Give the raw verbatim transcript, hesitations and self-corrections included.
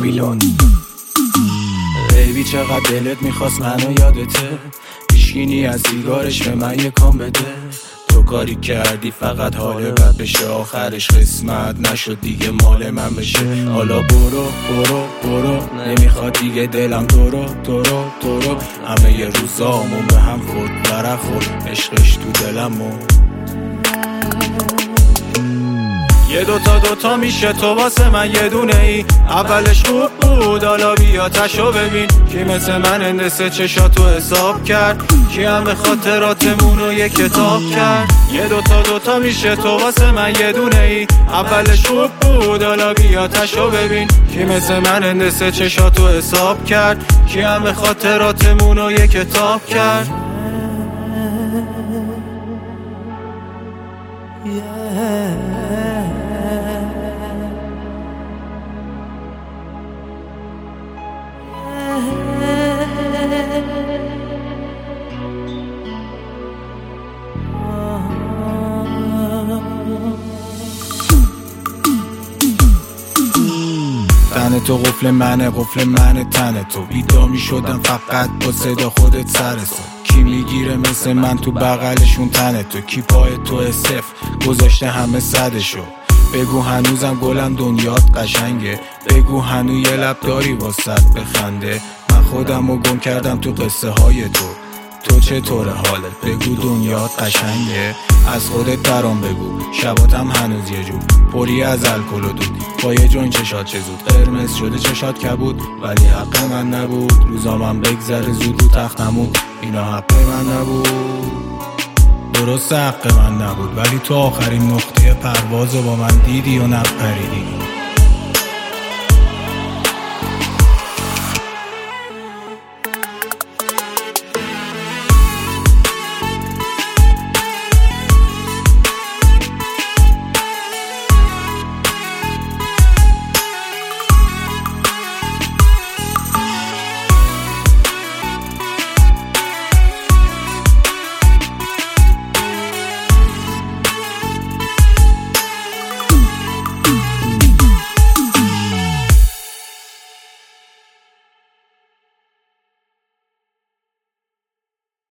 بابیلون. بیبی چقدر دلت میخواست منو یادته، پیشگینی از سیگارش به من یکم بده. تو کاری کردی فقط حال بد بشه، آخرش قسمت نشد دیگه مال من بشه. حالا برو برو برو، نمیخواد دیگه دلم تو رو تو رو تو رو. همه ی روزامون به هم خورد برخورد، عشقش تو دلمون. یه دوتا دوتا میشه تو واسه من یه دونه ای، اولش خوب بود حالا بیا تشو ببین. کی مثل من اندسه چشاتو حساب کرد، کی همه خاطراتمونو یه کتاب کرد. یه دوتا دوتا میشه تو واسه من یه دونه ای، اولش خوب بود حالا بیا تشو ببین. کی مثل من اندسه چشاتو حساب کرد، کی همه خاطراتمونو یه کتاب کرد. تن تو قفل منه قفل منه تن تو، بیدا می شدم فقط با صدا خودت سرسو. کی میگیره مثل من تو بغلشون تن تو، کی پای تو صفر گذاشته همه صدشو. بگو هنوزم گلم دنیات قشنگه، بگو هنو یه لب داری واسط بخنده. من خودم رو گم کردم تو قصه های تو، تو چطوره حالت بگو دنیات قشنگه. از خودت برام بگو شباتم هنوز یه جور پری از الکل و دود، با یه جون چشات چه زود قرمز شده چشات کبود. ولی حق من نبود روزامم بگذره زود رو تختمون، اینا حق من نبود. درست حق من نبود ولی تو آخرین نقطه پروازو با من دیدی و نپریدی.